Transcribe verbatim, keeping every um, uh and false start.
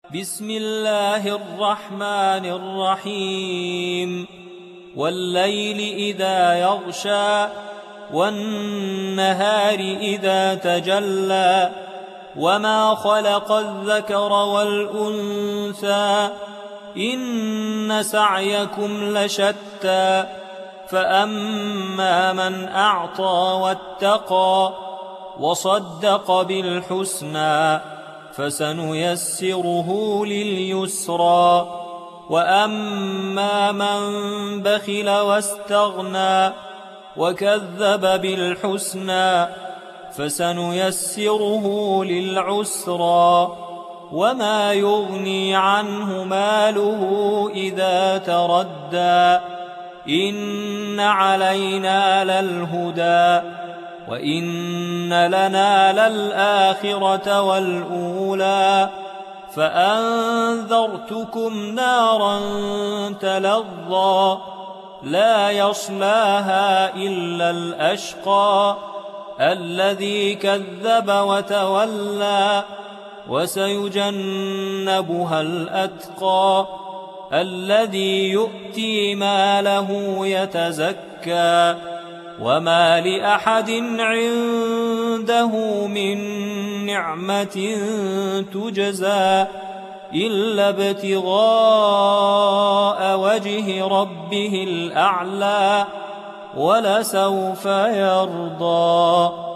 بسم الله الرحمن الرحيم والليل إذا يغشى والنهار إذا تجلى وما خلق الذكر والأنثى إن سعيكم لشتى فأما من أعطى واتقى وصدق بالحسنى فسنيسره لليسرى وأما من بخل واستغنى وكذب بالحسنى فسنيسره للعسرى وما يغني عنه ماله إذا تردى إن علينا للهدى وإن لنا للآخرة والأولى فأنذرتكم نارا تلظى لا يصلاها إلا الأشقى الذي كذب وتولى وسيجنبها الأتقى الذي يؤتي ماله يتزكى وما لأحد عنده من نعمة تجزى إلا ابتغاء وجه ربه الأعلى ولسوف يرضى.